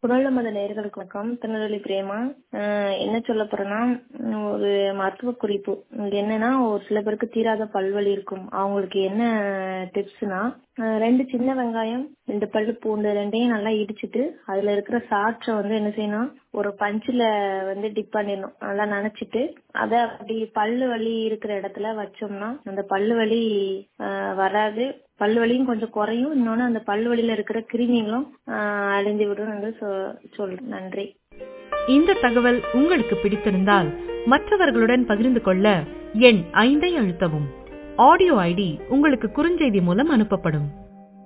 குரல் நமது நேயர்களுக்கு வணக்கம். திருநெல்வேலி பிரேமா. என்ன சொல்ல போறேன்னா, ஒரு மருத்துவ குறிப்பு. இங்க என்னன்னா, ஒரு சில பேருக்கு தீராத பல்வலி இருக்கும். அவங்களுக்கு என்ன டிப்ஸ்னா, 2 சின்ன வெங்காயம், 2 பல்லு பூண்டு, ரெண்டையும் நல்லா இடிச்சிட்டு அதுல இருக்கிற சாற்றை என்ன செய்யணும், ஒரு பஞ்சில டிப் பண்ணிடணும். நல்லா நனைச்சிட்டு அதை அப்படி பல்லு வலி இருக்கிற இடத்துல வச்சோம்னா அந்த பல்லு வலி வராது. பல்லு வலியும் கொஞ்சம் குறையும். இன்னொன்னு அந்த பல்லு வலியில இருக்கிற கிருமிகளும் அழிந்து விடும் என்று சொல்றேன். நன்றி. இந்த தகவல் உங்களுக்கு பிடித்திருந்தால் மற்றவர்களுடன் பகிர்ந்து கொள்ள எண் 5 அழுத்தவும். ஆடியோ ஐடி உங்களுக்கு குறுஞ்செய்தி மூலம் அனுப்பப்படும்.